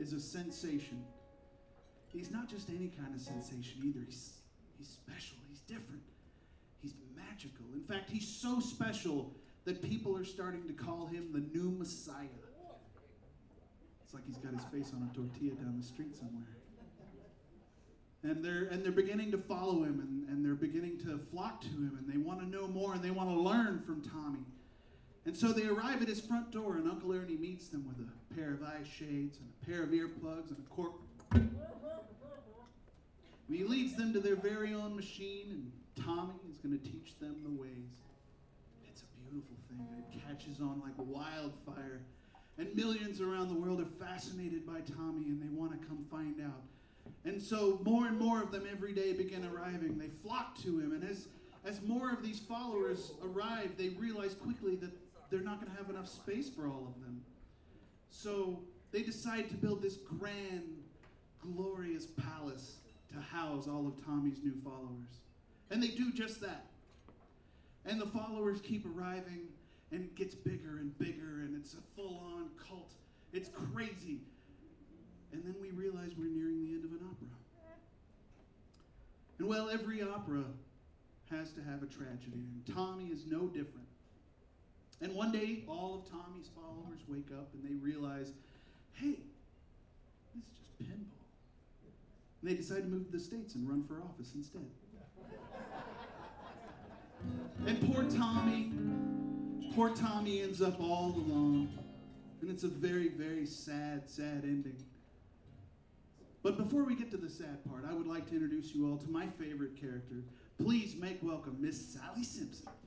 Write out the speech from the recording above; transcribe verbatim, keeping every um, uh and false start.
is a sensation. He's not just any kind of sensation either. He's, he's special. He's different. He's magical. In fact, he's so special that people are starting to call him the new Messiah. It's like he's got his face on a tortilla down the street somewhere. And they're and they're beginning to follow him, and, and they're beginning to flock to him, and they want to know more, and they want to learn from Tommy. And so they arrive at his front door, and Uncle Ernie meets them with a pair of eye shades and a pair of earplugs and a cork. And he leads them to their very own machine, and Tommy is going to teach them the ways. It's a beautiful thing. It catches on like wildfire. And millions around the world are fascinated by Tommy, and they want to come find out. And so more and more of them every day begin arriving. They flock to him, and as, as more of these followers arrive, they realize quickly that they're not going to have enough space for all of them. So they decide to build this grand, glorious palace to house all of Tommy's new followers. And they do just that. And the followers keep arriving, and it gets bigger and bigger, and it's a full-on cult. It's crazy. And then we realize we're nearing the end of an opera. And well, every opera has to have a tragedy, and Tommy is no different. And one day, all of Tommy's followers wake up and they realize, hey, this is just pinball. And they decide to move to the States and run for office instead. And poor Tommy, poor Tommy ends up all alone. And it's a very, very sad, sad ending. But before we get to the sad part, I would like to introduce you all to my favorite character. Please make welcome Miss Sally Simpson.